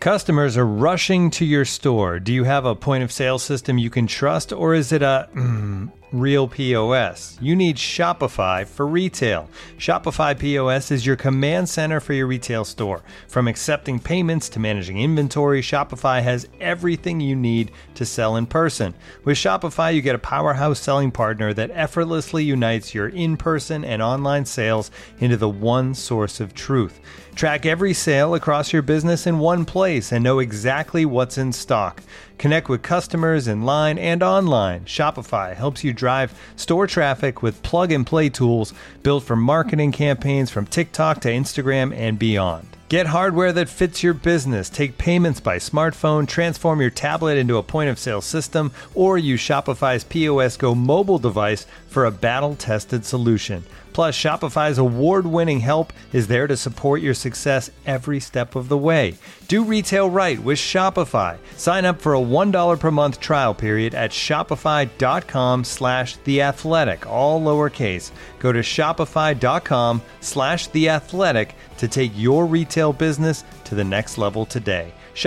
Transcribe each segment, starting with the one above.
Customers are rushing to your store. Do you have a point of sale system you can trust, or is it a real POS? You need Shopify for retail. Shopify POS is your command center for your retail store. From accepting payments to managing inventory, Shopify has everything you need to sell in person. With Shopify, you get a powerhouse selling partner that effortlessly unites your in-person and online sales into the one source of truth. Track every sale across your business in one place and know exactly what's in stock. Connect with customers in line and online. Shopify helps you drive store traffic with plug-and-play tools built for marketing campaigns from TikTok to Instagram and beyond. Get hardware that fits your business. Take payments by smartphone, transform your tablet into a point-of-sale system, or use Shopify's POS Go mobile device for a battle-tested solution. Plus, Shopify's award-winning help is there to support your success every step of the way. Do retail right with Shopify. Sign up for a $1 per month trial period at shopify.com/theathletic, all lowercase. Go to shopify.com/theathletic to take your retail business to the next level today.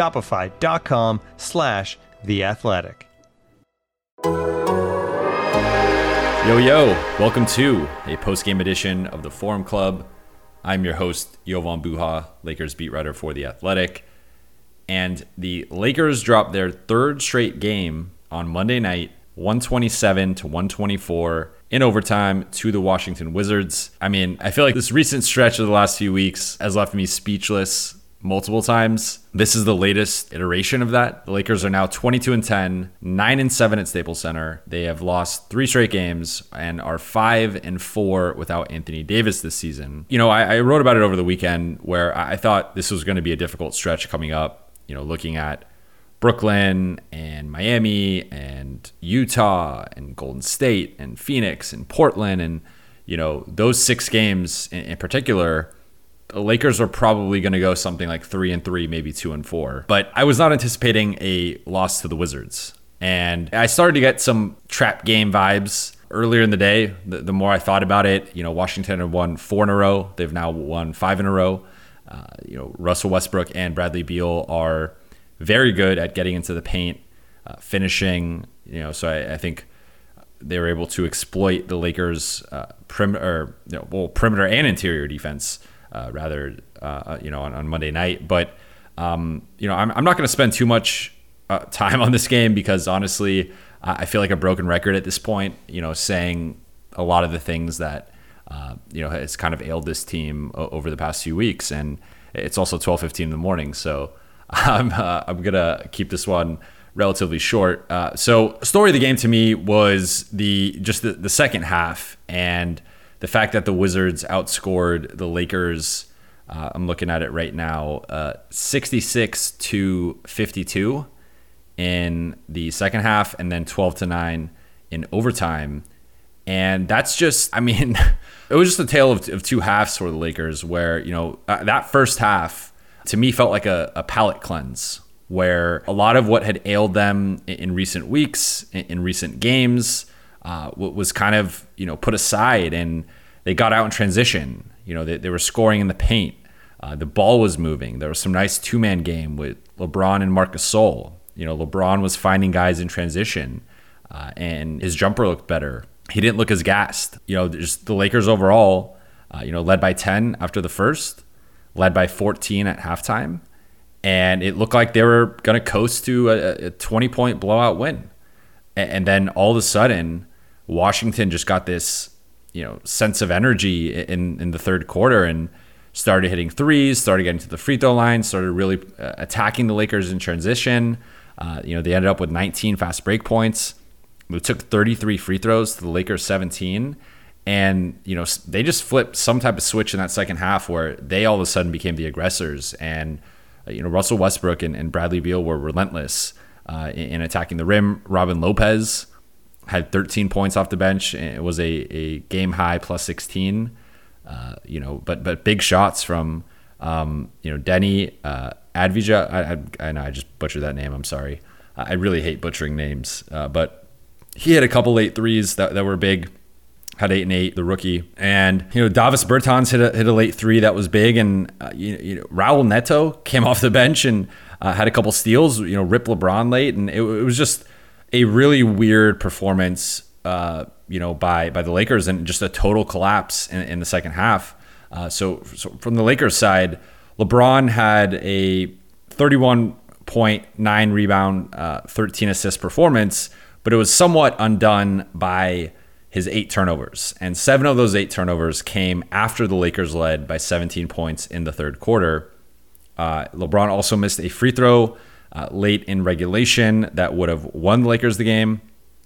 Shopify.com/theathletic. Yo, welcome to a post-game edition of the Forum Club. I'm your host, Jovan Buha, Lakers beat writer for The Athletic. And the Lakers dropped their third straight game on Monday night, 127-124 in overtime to the Washington Wizards. I mean, I feel like this recent stretch of the last few weeks has left me speechless multiple times. This is the latest iteration of that. The Lakers are now 22-10, 9-7 at Staples Center. They have lost 3 straight games and are 5-4 without Anthony Davis this season. You know, I wrote about it over the weekend where I thought this was going to be a difficult stretch coming up, you know, looking at Brooklyn and Miami and Utah and Golden State and Phoenix and Portland. And, you know, those 6 games in particular, the Lakers are probably going to go something like 3-3, maybe 2-4. But I was not anticipating a loss to the Wizards. And I started to get some trap game vibes earlier in the day. The more I thought about it, you know, Washington had won 4 in a row. They've now won 5 in a row. You know, Russell Westbrook and Bradley Beal are very good at getting into the paint, finishing. You know, so I think they were able to exploit the Lakers' perimeter and interior defense. On Monday night. But, I'm not going to spend too much time on this game because, honestly, I feel like a broken record at this point, you know, saying a lot of the things that, has kind of ailed this team over the past few weeks. And it's also 12:15 in the morning. So I'm going to keep this one relatively short. So story of the game to me was the second half and the fact that the Wizards outscored the Lakers, I'm looking at it right now, 66-52 in the second half, and then 12-9 in overtime. And that's just, I mean, it was just a tale of two halves for the Lakers where, you know, that first half to me felt like a palate cleanse where a lot of what had ailed them in recent weeks, in recent games, was kind of, you know, put aside, and they got out in transition. You know, they were scoring in the paint. The ball was moving. There was some nice 2-man game with LeBron and Marc Gasol. You know, LeBron was finding guys in transition, and his jumper looked better. He didn't look as gassed. You know, just the Lakers overall, led by 10 after the first, led by 14 at halftime, and it looked like they were going to coast to a 20-point blowout win. And then all of a sudden, Washington just got this, you know, sense of energy in the third quarter and started hitting threes, started getting to the free throw line, started really attacking the Lakers in transition. They ended up with 19 fast break points. They took 33 free throws to the Lakers 17. And, you know, they just flipped some type of switch in that second half where they all of a sudden became the aggressors. And, Russell Westbrook and Bradley Beal were relentless in attacking the rim. Robin Lopez had 13 points off the bench. It was a game high plus 16. But big shots from Denny Advija. I know I just butchered that name. I'm sorry. I really hate butchering names. But he had a couple late threes that were big. Had 8 and 8, the rookie, and Davis Bertans hit a late 3 that was big, and Raul Neto came off the bench and had a couple steals, ripped LeBron late, and it was just a really weird performance, by the Lakers, and just a total collapse in the second half. So from the Lakers side, LeBron had a 31.9 rebound, 13 assist performance, but it was somewhat undone by his 8 turnovers. And 7 of those 8 turnovers came after the Lakers led by 17 points in the third quarter. LeBron also missed a free throw late in regulation that would have won the Lakers the game.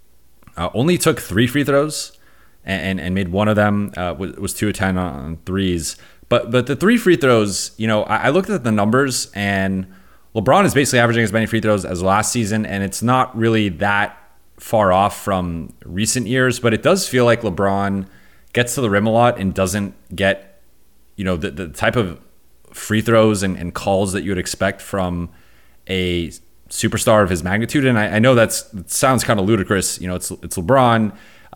Only took 3 free throws and made one of them, was 2 of 10 on threes. But the 3 free throws, I looked at the numbers, and LeBron is basically averaging as many free throws as last season, and it's not really that far off from recent years, but it does feel like LeBron gets to the rim a lot and doesn't get, the type of free throws and calls that you would expect from a superstar of his magnitude. And I know that sounds kind of ludicrous. It's LeBron.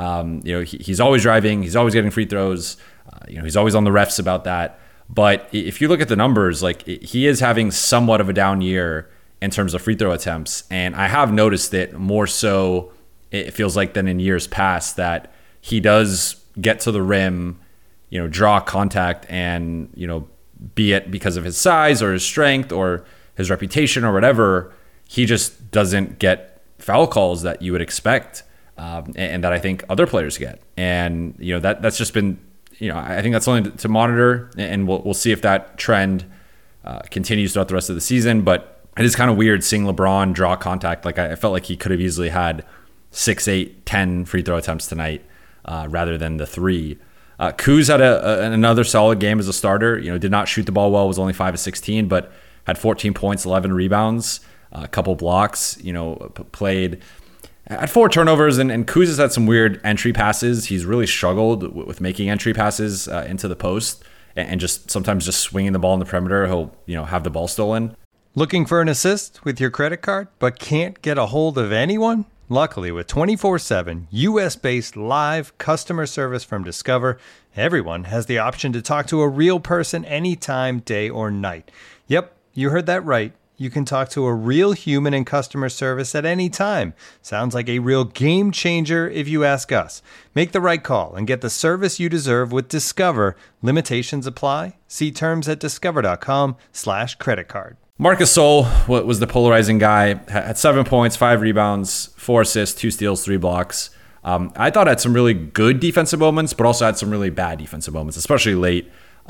He's always driving. He's always getting free throws. He's always on the refs about that. But if you look at the numbers, he is having somewhat of a down year in terms of free throw attempts. And I have noticed it more so, it feels like, than in years past, that he does get to the rim, draw contact, and, be it because of his size or his strength or his reputation or whatever, he just doesn't get foul calls that you would expect, and that I think other players get. And, that's just been, I think that's something to monitor, and we'll see if that trend continues throughout the rest of the season. But it is kind of weird seeing LeBron draw contact. I felt like he could have easily had 6, 8, 10 free throw attempts tonight rather than the 3. Kuz had another solid game as a starter. Did not shoot the ball well, was only 5 of 16, but had 14 points, 11 rebounds, a couple blocks, played at 4 turnovers. And Kuz has had some weird entry passes. He's really struggled with making entry passes into the post, and just sometimes just swinging the ball in the perimeter. He'll, have the ball stolen. Looking for an assist with your credit card, but can't get a hold of anyone? Luckily, with 24/7 U.S.-based live customer service from Discover, everyone has the option to talk to a real person anytime, day or night. Yep, you heard that right. You can talk to a real human in customer service at any time. Sounds like a real game changer if you ask us. Make the right call and get the service you deserve with Discover. Limitations apply. See terms at discover.com/creditcard. Marc Gasol was the polarizing guy. Had 7 points, 5 rebounds, 4 assists, 2 steals, 3 blocks. I thought had some really good defensive moments, but also had some really bad defensive moments, especially late.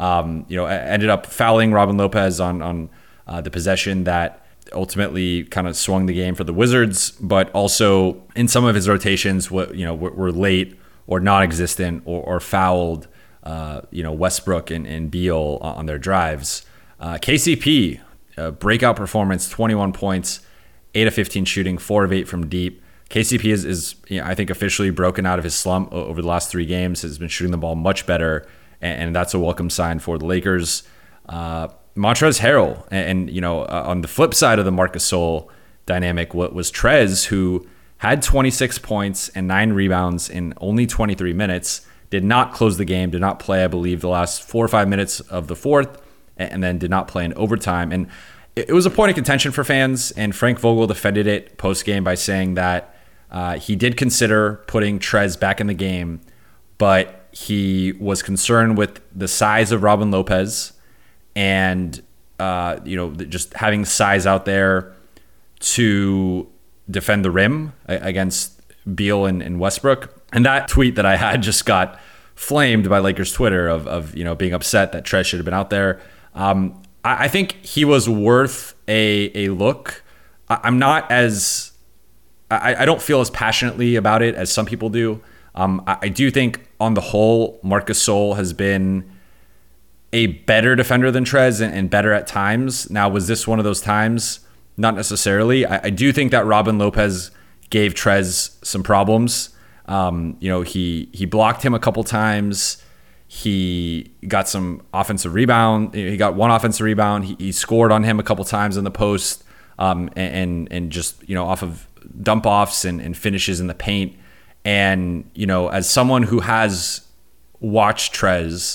Ended up fouling Robin Lopez on the possession that ultimately kind of swung the game for the Wizards, but also in some of his rotations, were late or non-existent or fouled, Westbrook and Beal on their drives. KCP, breakout performance, 21 points, 8 of 15 shooting, 4 of 8 from deep. KCP is I think officially broken out of his slump over the last 3 games, has been shooting the ball much better, and that's a welcome sign for the Lakers. Montrezl Harrell, and on the flip side of the Marc Gasol dynamic, was Trez, who had 26 points and 9 rebounds in only 23 minutes, did not close the game, did not play, I believe, the last 4 or 5 minutes of the fourth, and then did not play in overtime. And it was a point of contention for fans, and Frank Vogel defended it post-game by saying that he did consider putting Trez back in the game, but he was concerned with the size of Robin Lopez and just having size out there to defend the rim against Beal and Westbrook. And that tweet that I had just got flamed by Lakers Twitter of being upset that Trez should have been out there. I think he was worth a look. I'm not as I don't feel as passionately about it as some people do. I do think on the whole, Marc Gasol has been a better defender than Trez and better at times. Now, was this one of those times? Not necessarily. I do think that Robin Lopez gave Trez some problems. He blocked him a couple times. He got some offensive rebound. He got one offensive rebound. He scored on him a couple times in the post, and just off of dump offs and finishes in the paint. And as someone who has watched Trez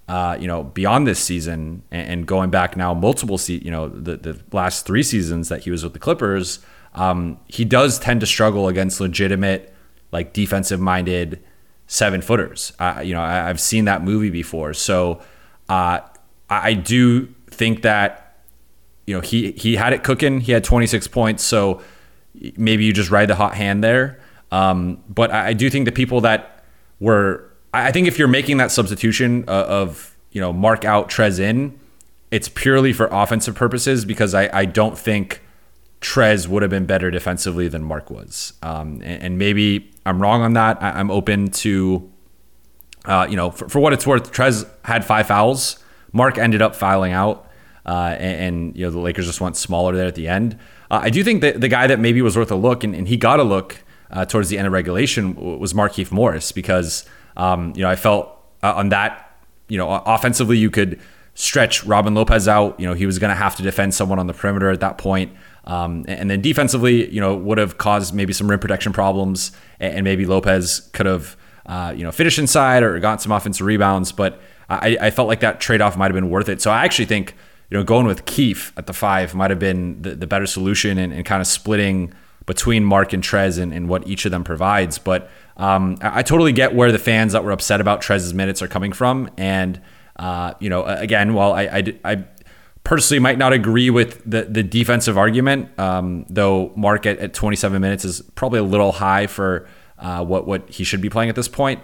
beyond this season and going back now multiple the last 3 seasons that he was with the Clippers, he does tend to struggle against legitimate, like, defensive-minded 7-footers. I've seen that movie before. So I do think that, he had it cooking. He had 26 points. So maybe you just ride the hot hand there. But I do think the people that were, I think if you're making that substitution of Mark out, Trez in, it's purely for offensive purposes, because I don't think Trez would have been better defensively than Mark was. And maybe I'm wrong on that. I'm open to, for what it's worth, Trez had 5 fouls. Mark ended up fouling out, and the Lakers just went smaller there at the end. I do think that the guy that maybe was worth a look, and he got a look towards the end of regulation, was Markieff Morris, because I felt on that, offensively you could stretch Robin Lopez out. He was going to have to defend someone on the perimeter at that point. And then defensively, would have caused maybe some rim protection problems, and maybe Lopez could have, finished inside or gotten some offensive rebounds. But I felt like that trade-off might have been worth it. So I actually think, going with Keefe at the 5 might have been the better solution, and kind of splitting between Mark and Trez and what each of them provides. But I totally get where the fans that were upset about Trez's minutes are coming from. And, again, while I personally might not agree with the defensive argument, though Mark at 27 minutes is probably a little high for what he should be playing at this point.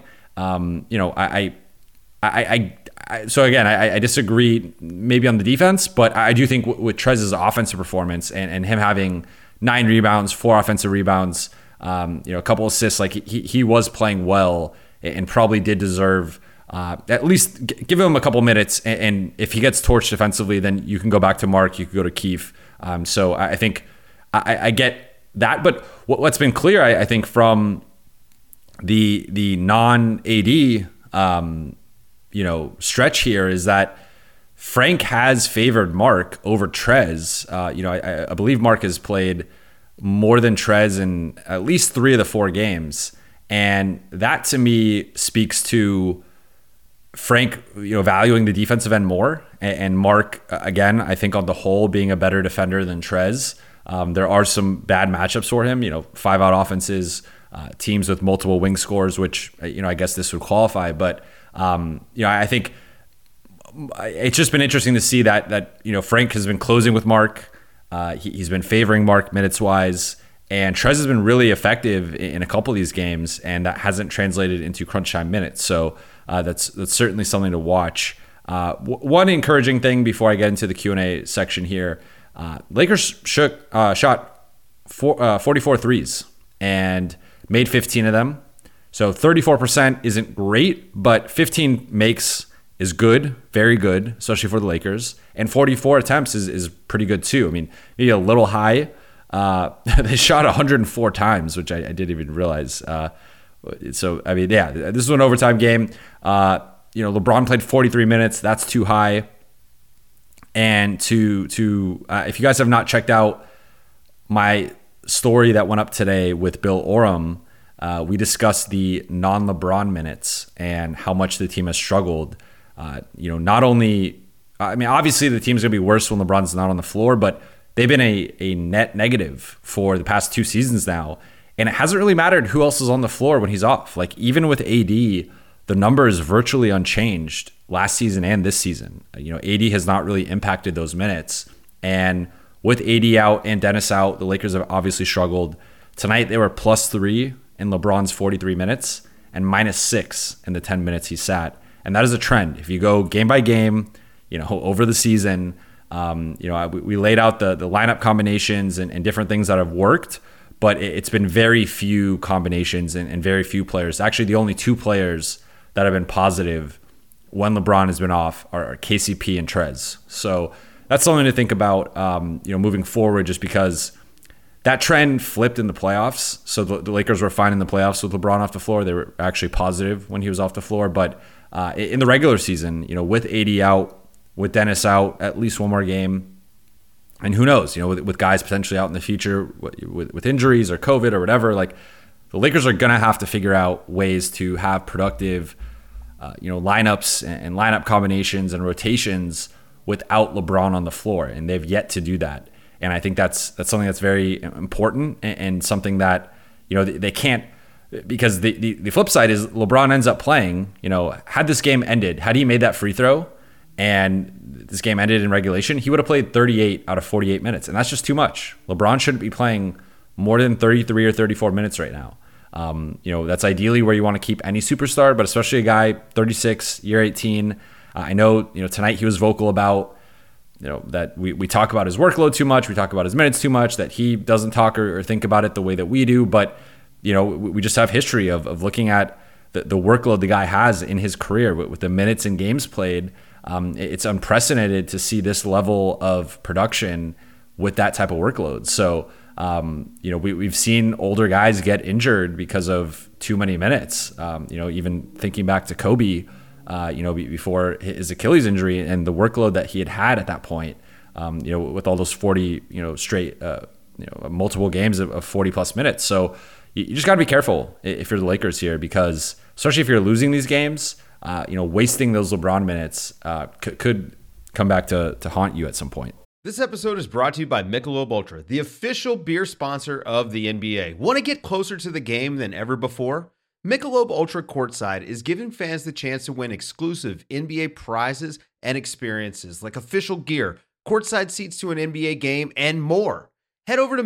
So again, I disagree maybe on the defense, but I do think with Trez's offensive performance and him having 9 rebounds, 4 offensive rebounds, a couple assists, like he was playing well and probably did deserve at least give him a couple minutes. And if he gets torched defensively, then you can go back to Mark, you could go to Keefe. So I think I get that, but what's been clear, I think, from the non-AD stretch here is that Frank has favored Mark over Trez. I believe Mark has played more than Trez in at least 3 of the 4 games. And that to me speaks to Frank, valuing the defensive end more, and Mark, again, I think on the whole being a better defender than Trez. There are some bad matchups for him, 5-out offenses, teams with multiple wing scores, which, I guess this would qualify. But, I think it's just been interesting to see that Frank has been closing with Mark. He's been favoring Mark minutes wise, and Trez has been really effective in a couple of these games, and that hasn't translated into crunch time minutes. So that's certainly something to watch. One encouraging thing before I get into the Q&A section here, Lakers shot 44 threes and made 15 of them. So 34% isn't great, but 15 makes is good, very good, especially for the Lakers. And 44 attempts is pretty good too. I mean, maybe a little high. They shot 104 times, which I didn't even realize. So, I mean, yeah, this is an overtime game. LeBron played 43 minutes. That's too high. And if you guys have not checked out my story that went up today with Bill Oram, we discussed the non-LeBron minutes and how much the team has struggled. Not only, obviously the team's going to be worse when LeBron's not on the floor, but they've been a net negative for the past 2 seasons now. And it hasn't really mattered who else is on the floor when he's off. Like, even with AD, the number is virtually unchanged last season and this season. AD has not really impacted those minutes. And with AD out and Dennis out, the Lakers have obviously struggled. Tonight, they were +3 in LeBron's 43 minutes and -6 in the 10 minutes he sat. And that is a trend. If you go game by game, over the season, we laid out the lineup combinations and different things that have worked, but it's been very few combinations and very few players. Actually, the only 2 players that have been positive when LeBron has been off are KCP and Trez. So that's something to think about, moving forward, just because that trend flipped in the playoffs. So the Lakers were fine in the playoffs with LeBron off the floor. They were actually positive when he was off the floor. But in the regular season, with AD out, with Dennis out, at least one more game. And who knows, with guys potentially out in the future with injuries or COVID or whatever, like, the Lakers are going to have to figure out ways to have productive lineups and lineup combinations and rotations without LeBron on the floor, and they've yet to do that. And I think that's something that's very important and something that they can't, because the flip side is LeBron ends up playing. Had this game ended, had he made that free throw, and this game ended in regulation, he would have played 38 out of 48 minutes, and that's just too much. LeBron shouldn't be playing more than 33 or 34 minutes right now. That's ideally where you want to keep any superstar, but especially a guy 36, year 18. I know, tonight he was vocal about, that we talk about his workload too much, we talk about his minutes too much, that he doesn't talk or think about it the way that we do. But, we just have history of looking at the workload the guy has in his career with the minutes and games played. It's unprecedented to see this level of production with that type of workload. So, we've seen older guys get injured because of too many minutes. Even thinking back to Kobe, before his Achilles injury and the workload that he had at that point, with all those 40, straight, multiple games of 40 plus minutes. So you just got to be careful if you're the Lakers here, because especially if you're losing these games, wasting those LeBron minutes could come back to haunt you at some point. This episode is brought to you by Michelob Ultra, the official beer sponsor of the NBA. Want to get closer to the game than ever before? Michelob Ultra Courtside is giving fans the chance to win exclusive NBA prizes and experiences like official gear, courtside seats to an NBA game, and more. Head over to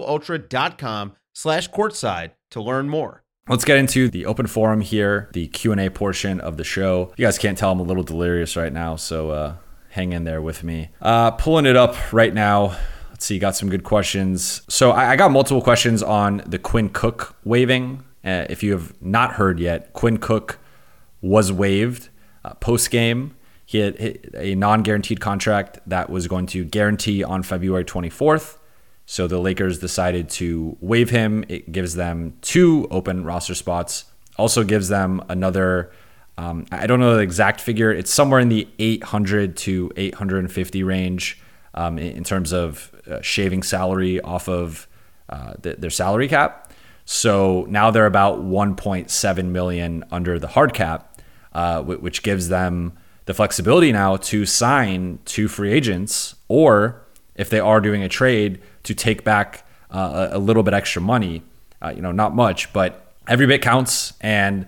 MichelobUltra.com/courtside to learn more. Let's get into the open forum here, the Q&A portion of the show. You guys can't tell I'm a little delirious right now, so hang in there with me. Pulling it up right now. Let's see, got some good questions. So I got multiple questions on the Quinn Cook waiving. If you have not heard yet, Quinn Cook was waived post-game. He had a non-guaranteed contract that was going to guarantee on February 24th. So the Lakers decided to waive him. It gives them 2 open roster spots. Also gives them another, I don't know the exact figure. It's somewhere in the 800 to 850 range in terms of shaving salary off of their salary cap. So now they're about 1.7 million under the hard cap, which gives them the flexibility now to sign 2 free agents, or if they are doing a trade, to take back a little bit extra money. Not much, but every bit counts. And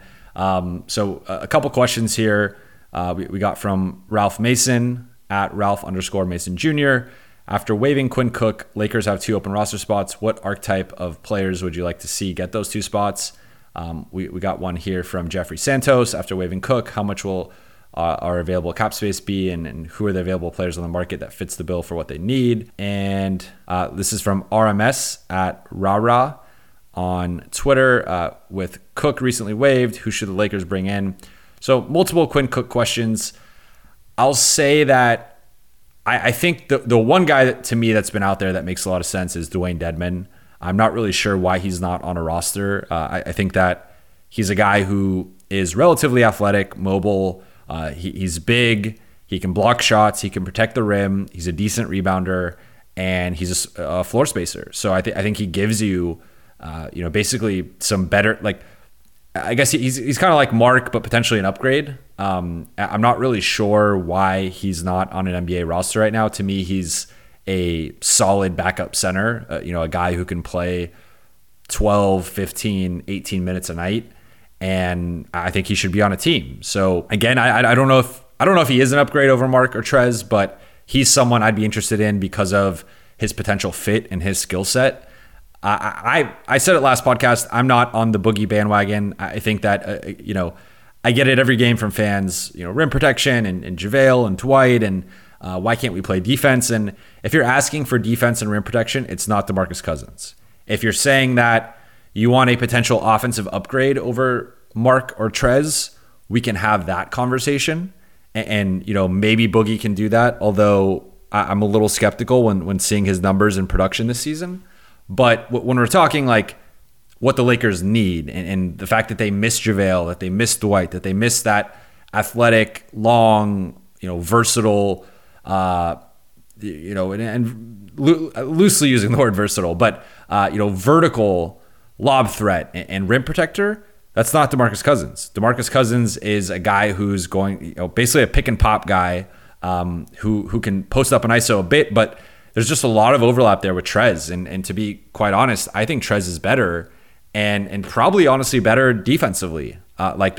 so a couple questions here we got from Ralph Mason at Ralph_Mason Jr. After waiving Quinn Cook, Lakers have 2 open roster spots. What archetype of players would you like to see get those 2 spots? We got one here from Jeffrey Santos. After waiving Cook, how much will our available cap space be, and who are the available players on the market that fits the bill for what they need? And this is from RMS at Rara on Twitter. With Cook recently waived, who should the Lakers bring in? So multiple Quinn Cook questions. I'll say that I think the one guy that, to me, that's been out there that makes a lot of sense is Dwayne Dedmon. I'm not really sure why he's not on a roster. I think that he's a guy who is relatively athletic, mobile. He's big. He can block shots. He can protect the rim. He's a decent rebounder, and he's a floor spacer. So I think he gives you, basically some better, like, I guess he's kind of like Mark, but potentially an upgrade. I'm not really sure why he's not on an NBA roster right now. To me, he's a solid backup center, a guy who can play 12, 15, 18 minutes a night. And I think he should be on a team. So again, I don't know if he is an upgrade over Mark or Trez, but he's someone I'd be interested in because of his potential fit and his skill set. I said it last podcast, I'm not on the Boogie bandwagon. I think that, I get it every game from fans, rim protection and JaVale and Dwight, and why can't we play defense? And if you're asking for defense and rim protection, it's not DeMarcus Cousins. If you're saying that you want a potential offensive upgrade over Mark or Trez, we can have that conversation. And maybe Boogie can do that, although I'm a little skeptical when seeing his numbers in production this season. But when we're talking like what the Lakers need and the fact that they miss JaVale, that they miss Dwight, that they miss that athletic, long, versatile, and loosely using the word versatile, but, vertical lob threat and rim protector, That's not DeMarcus Cousins. DeMarcus Cousins is a guy who's going, basically a pick and pop guy who can post up an ISO a bit, but there's just a lot of overlap there with Trez. And to be quite honest, I think Trez is better and probably honestly better defensively. I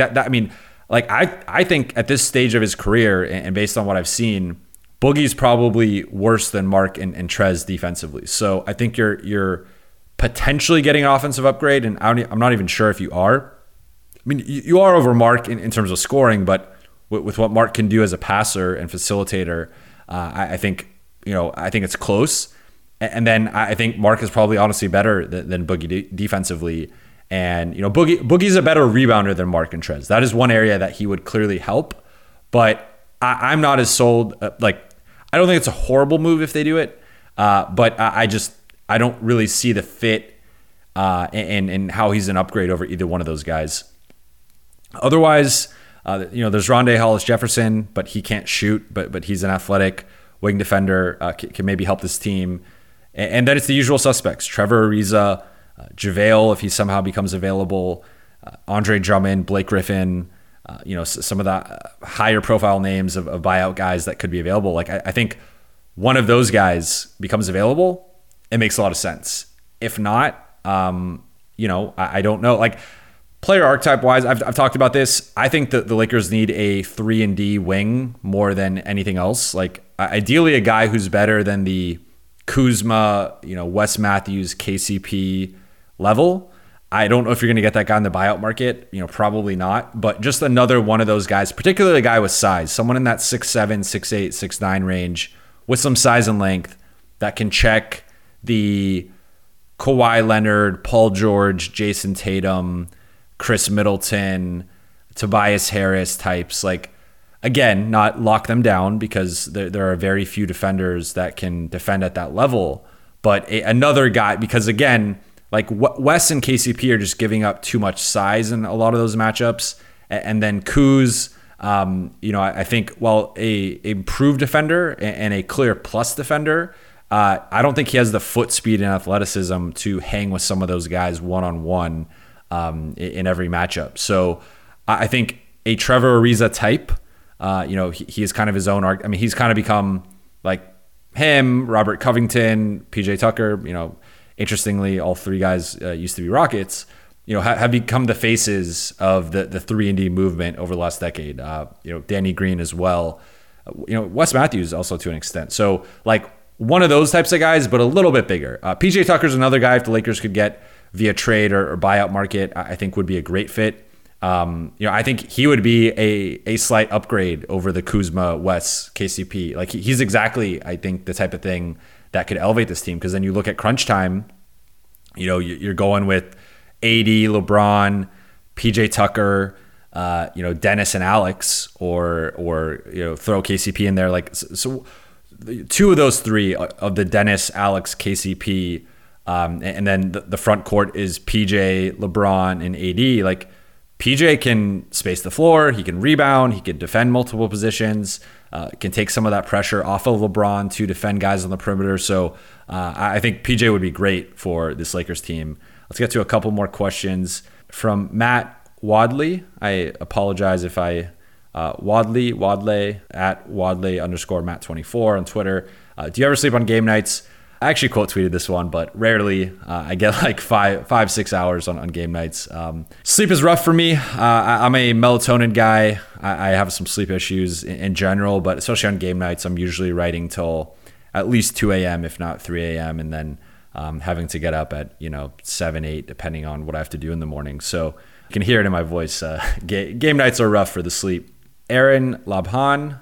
think at this stage of his career and based on what I've seen, Boogie's probably worse than Mark and Trez defensively. So I think you're potentially getting an offensive upgrade, and I'm not even sure if you are. I mean, you are over Mark in terms of scoring, but with what Mark can do as a passer and facilitator, I think it's close. And then I think Mark is probably honestly better than Boogie defensively. And Boogie's a better rebounder than Mark and Trez. That is one area that he would clearly help. But I'm not as sold. I don't think it's a horrible move if they do it. But I don't really see the fit and how he's an upgrade over either one of those guys. Otherwise, there's Rondé Hollis-Jefferson, but he can't shoot, but he's an athletic wing defender, can maybe help this team. And then it's the usual suspects: Trevor Ariza, JaVale, if he somehow becomes available, Andre Drummond, Blake Griffin, some of the higher profile names of buyout guys that could be available. I think one of those guys becomes available, it makes a lot of sense. If not, I don't know. Player archetype wise, I've talked about this. I think that the Lakers need a 3-and-D wing more than anything else. Ideally a guy who's better than the Kuzma, Wes Matthews, KCP level. I don't know if you're going to get that guy in the buyout market. Probably not. But just another one of those guys, particularly a guy with size, someone in that 6'7", 6'8", 6'9" range with some size and length that can check the Kawhi Leonard, Paul George, Jason Tatum, Chris Middleton, Tobias Harris types. Again, not lock them down because there are very few defenders that can defend at that level. But another guy, because again, Wes and KCP are just giving up too much size in a lot of those matchups. And then Kuz, I think while a improved defender and a clear plus defender, I don't think he has the foot speed and athleticism to hang with some of those guys one-on-one in every matchup. So I think a Trevor Ariza type, he is kind of his own arc. I mean, he's kind of become like him, Robert Covington, PJ Tucker. Interestingly, all three guys used to be Rockets. Have become the faces of the 3-and-D movement over the last decade. Danny Green as well. Wes Matthews also to an extent. So one of those types of guys, but a little bit bigger. PJ Tucker's another guy if the Lakers could get via trade or buyout market, I think would be a great fit. I think he would be a slight upgrade over the Kuzma, Wes, KCP. He's exactly, I think, the type of thing that could elevate this team. Because then you look at crunch time, you're going with AD, LeBron, PJ Tucker, Dennis and Alex, or throw KCP in there. So two of those three of the Dennis, Alex, KCP, and then the front court is PJ, LeBron, and AD. PJ can space the floor, he can rebound, he can defend multiple positions, can take some of that pressure off of LeBron to defend guys on the perimeter. So I think PJ would be great for this Lakers team. Let's get to a couple more questions from Matt Wadley. I apologize if I Wadley at Wadley_Matt24 on Twitter. Do you ever sleep on game nights? I actually quote tweeted this one, but rarely. I get 5-6 hours on game nights. Sleep is rough for me. I'm a melatonin guy. I have some sleep issues in general, but especially on game nights, I'm usually writing till at least 2 a.m., if not 3 a.m., and then having to get up at 7, 8, depending on what I have to do in the morning. So you can hear it in my voice. Game nights are rough for the sleep. Aaron Labhan,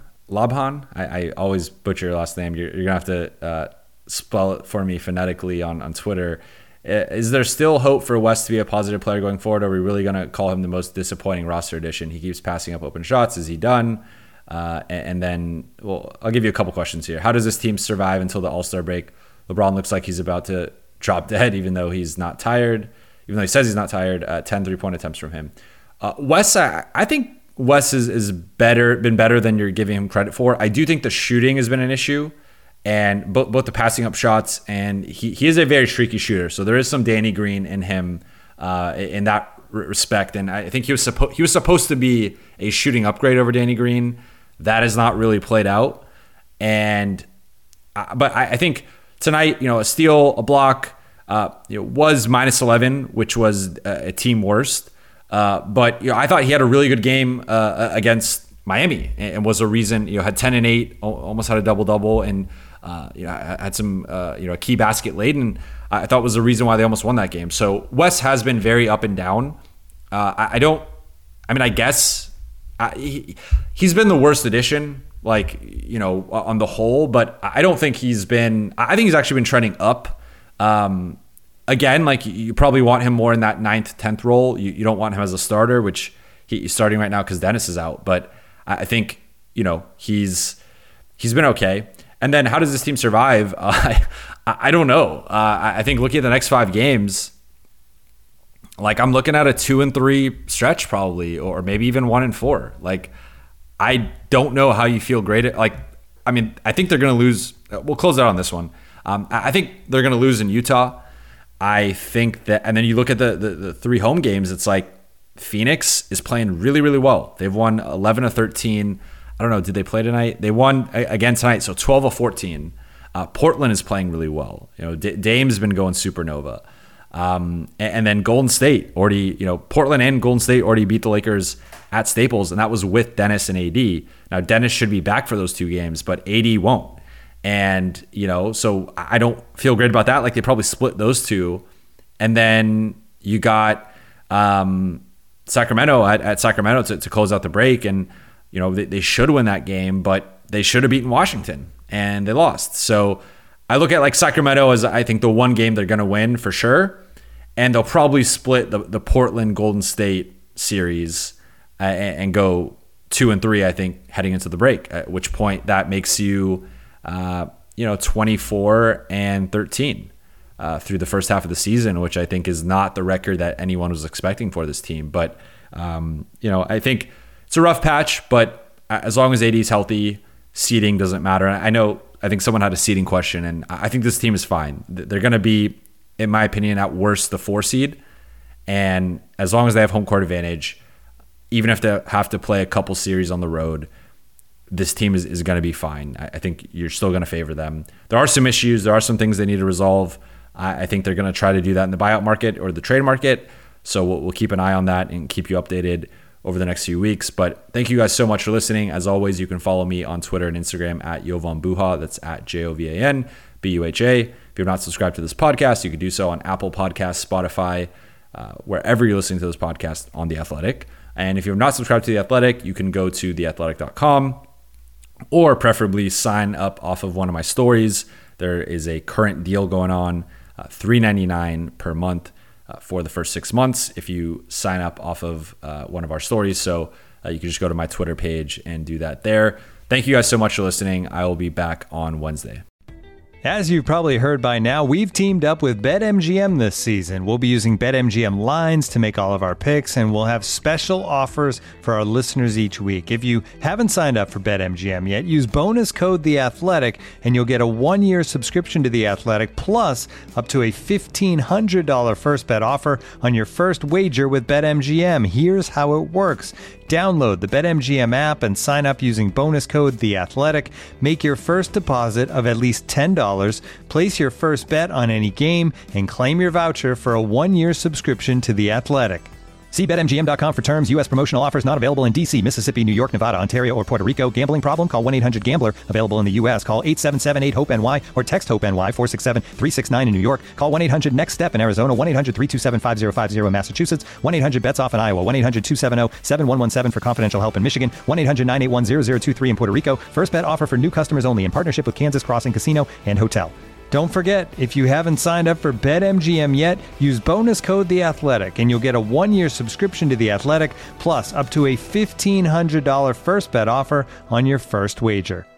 I always butcher your last name. You're gonna have to spell it for me phonetically on Twitter. Is there still hope for West to be a positive player going forward? Are we really going to call him the most disappointing roster addition? He keeps passing up open shots. Is he done? And then, I'll give you a couple questions here. How does this team survive until the All-Star break? LeBron looks like he's about to drop dead, even though he's not tired. Even though he says he's not tired, 10 3-point attempts from him. Wes, I think Wes is been better than you're giving him credit for. I do think the shooting has been an issue. And both the passing up shots, and he is a very streaky shooter. So there is some Danny Green in him in that respect. And I think he was supposed to be a shooting upgrade over Danny Green. That has not really played out. And but I think tonight, a steal, a block, was minus 11, which was a team worst. But I thought he had a really good game against Miami, and was a reason. Had 10 and 8, almost had a double, and had some a key basket late, and I thought was the reason why they almost won that game. So Wes has been very up and down. I guess he's been the worst addition, on the whole, but I don't think he's been. I think he's actually been trending up. Again, you probably want him more in that 9th, 10th role. You don't want him as a starter, which he's starting right now because Dennis is out. But I think he's been okay. And then how does this team survive? I don't know. I think looking at the next 5 games, I'm looking at a 2-3 stretch probably, or maybe even 1-4. I don't know how you feel great at, I think they're going to lose. We'll close out on this one. I think they're going to lose in Utah. I think that, and then you look at the 3 home games, it's Phoenix is playing really, really well. They've won 11 of 13. I don't know, did they play tonight? They won again tonight, so 12 of 14. Portland is playing really well. Dame's been going supernova. And then Golden State already, Portland and Golden State already beat the Lakers at Staples, and that was with Dennis and AD. Now, Dennis should be back for those 2 games, but AD won't. And, so I don't feel great about that. They probably split those 2. And then you got Sacramento at Sacramento to close out the break. And, they should win that game, but they should have beaten Washington, and they lost. So I look at Sacramento as, I think, the one game they're going to win for sure. And they'll probably split the Portland Golden State series and go 2-3, I think, heading into the break, at which point that makes you 24-13 through the first half of the season, which I think is not the record that anyone was expecting for this team. But, I think it's a rough patch, but as long as AD is healthy, seeding doesn't matter. I think someone had a seeding question, and I think this team is fine. They're going to be, in my opinion, at worst, the 4 seed. And as long as they have home court advantage, even if they have to play a couple series on the road, this team is going to be fine. I think you're still going to favor them. There are some issues. There are some things they need to resolve. I think they're going to try to do that in the buyout market or the trade market. So we'll keep an eye on that and keep you updated over the next few weeks. But thank you guys so much for listening. As always, you can follow me on Twitter and Instagram at Jovan Buha. That's at JOVAN BUHA. If you're not subscribed to this podcast, you can do so on Apple Podcasts, Spotify, wherever you're listening to this podcast on The Athletic. And if you're not subscribed to The Athletic, you can go to theathletic.com, or preferably sign up off of one of my stories. There is a current deal going on, $3.99 per month for the first 6 months if you sign up off of one of our stories. So you can just go to my Twitter page and do that there. Thank you guys so much for listening. I will be back on Wednesday. As you've probably heard by now, we've teamed up with BetMGM this season. We'll be using BetMGM lines to make all of our picks, and we'll have special offers for our listeners each week. If you haven't signed up for BetMGM yet, use bonus code The Athletic, and you'll get a 1-year subscription to The Athletic, plus up to a $1,500 first bet offer on your first wager with BetMGM. Here's how it works. Download the BetMGM app and sign up using bonus code The Athletic. Make your first deposit of at least $10. Place your first bet on any game and claim your voucher for a 1-year subscription to The Athletic. See BetMGM.com for terms. U.S. promotional offers not available in D.C., Mississippi, New York, Nevada, Ontario, or Puerto Rico. Gambling problem? Call 1-800-GAMBLER. Available in the U.S. Call 877-8-HOPE-NY or text HOPE-NY 467-369 in New York. Call 1-800-NEXT-STEP in Arizona. 1-800-327-5050 in Massachusetts. 1-800-BETS-OFF in Iowa. 1-800-270-7117 for confidential help in Michigan. 1-800-981-0023 in Puerto Rico. First bet offer for new customers only in partnership with Kansas Crossing Casino and Hotel. Don't forget, if you haven't signed up for BetMGM yet, use bonus code The Athletic, and you'll get a 1-year subscription to The Athletic, plus up to a $1,500 first bet offer on your first wager.